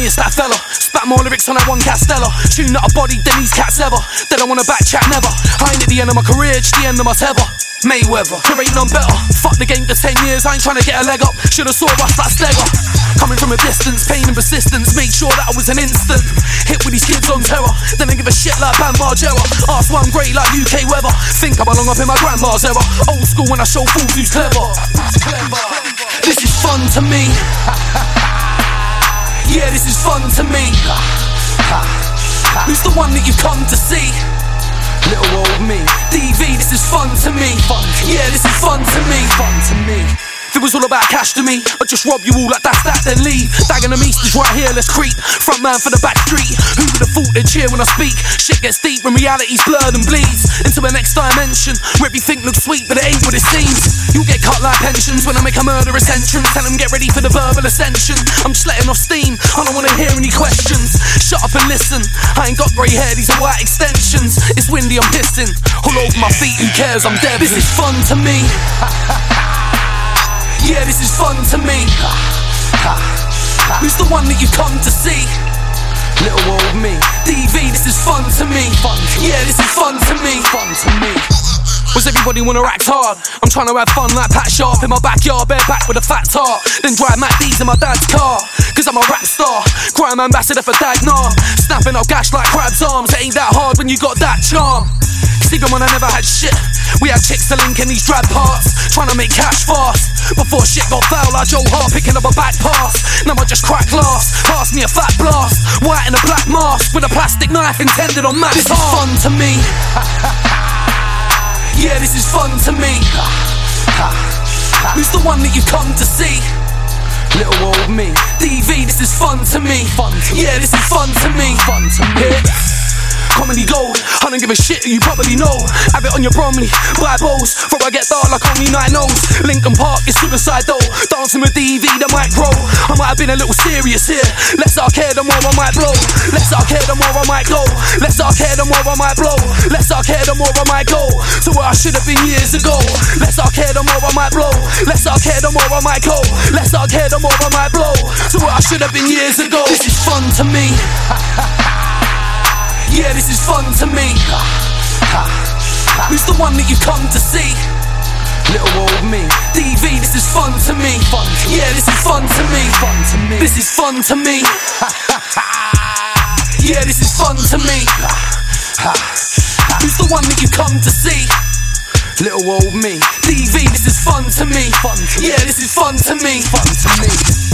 me it's that fella. Spat more lyrics on that one Castello. Tune that I bodied than these cats ever. They don't wanna back chat never. I ain't at the end of my career, it's the end of my tether. Mayweather, there ain't none better. Fuck the game for 10 years, I ain't trying to get a leg up. Should've saw us like Stegger. Coming from a distance, pain and persistence. Made sure that I was an instant hit with these kids on terror. Then I give a shit like Bam Margera. Ask why I'm great like UK weather. Think I belong up in my grandma's era. Old school when I show fools who's clever. This is fun to me. Yeah, this is fun to me. Who's the one that you come to see? Little old me. DV, this is fun to me. Yeah, this is fun to me. If it was all about cash to me, I'd just rob you all like that's that, then leave. Dagenham East is right here, let's creep. Front man for the back street. Who would have thought they'd cheer when I speak? Shit gets deep when reality's blurred and bleeds into the next dimension, where everything looks sweet, but it ain't what it seems. You'll get cut like pensions when I make a murderous entrance. Tell them get ready for the verbal ascension. I'm just letting off steam, I don't wanna hear any questions. Shut up and listen, I ain't got grey hair, these are white extensions. It's windy, I'm pissing. All over my feet, who cares, I'm dead. This is fun to me. Yeah, this is fun to me. Who's the one that you come to see? Little old me. DV, this is fun to me. Yeah, this is fun to me. Was everybody wanna act hard? I'm trying to have fun like Pat Sharp in my backyard, bareback with a fat tart. Then drive Matt D's in my dad's car, cause I'm a rap star. Crime ambassador for Dagnar. Snapping up gash like crab's arms. It ain't that hard when you got that charm. Cause even when I never had shit, we had chicks to link in these drab parts, trying to make cash fast. Before shit got foul like Joe Hart picking up a back pass. Now I just crack glass, pass me a fat blast. White in a black mask with a plastic knife intended on Matt's. This is fun to me. Yeah, this is fun to me. Who's the one that you come to see? Little old me. DV, this is fun to me. Yeah, this is fun to me. Yeah. Comedy gold, I don't give a shit, you probably know. Have it on your Bromley, buy bows, before I get dark like only night knows. Lincoln Park is suicide though, dancing with DV, the mic pro. I might have been a little serious here. Less I care, the more I might blow. Less I care, the more I might go. Less I care, the more I might blow. Less I care, the more I might go to where I should have been years ago. Less I care, the more I might blow. Less I care, the more I might go. Less I care, the more I might blow to where I should have been years ago. This is fun to me. Yeah, this is fun to me. Who's the one that you come to see? Little old me. DV, this is fun to me. Yeah, this is fun to me. This is fun to me. Yeah, this is fun to me. Who's the one that you come to see? Little old me. DV, this is fun to me. Yeah, this is fun to me.